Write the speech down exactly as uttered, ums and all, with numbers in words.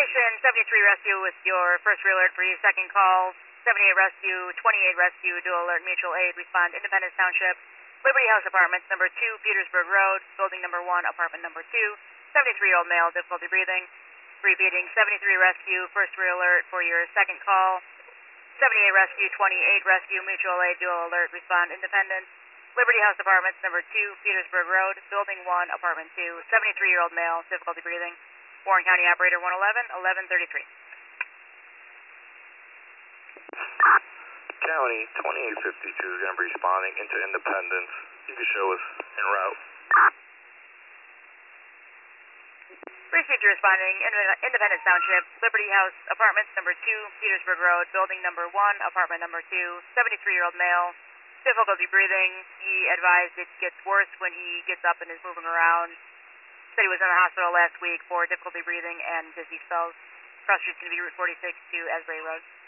Station seventy-three Rescue with your first alert for your second call. seventy-eight Rescue, twenty-eight Rescue, dual alert, mutual aid, respond, Independence Township, Liberty House Apartments, number two, Petersburg Road, building number one, apartment number two, seventy-three-year-old male, difficulty breathing. Repeating, seventy-three Rescue, first alert for your second call. seventy-eight Rescue, twenty-eight Rescue, mutual aid, dual alert, respond, Independence. Liberty House Apartments, number two, Petersburg Road, building one, apartment two, seventy-three-year-old male, difficulty breathing. Warren County Operator one eleven, eleven thirty-three. County twenty-eight fifty-two is going to be responding into Independence. You can show us en route. Received responding, Independence Township, Liberty House Apartments, number two, Petersburg Road, building number one, apartment number two, seventy-three-year-old male, difficulty breathing. He advised it gets worse when he gets up and is moving around. Said he was in the hospital last week for difficulty breathing and dizzy spells. Cross street's going to be Route forty-six to Asbury Road.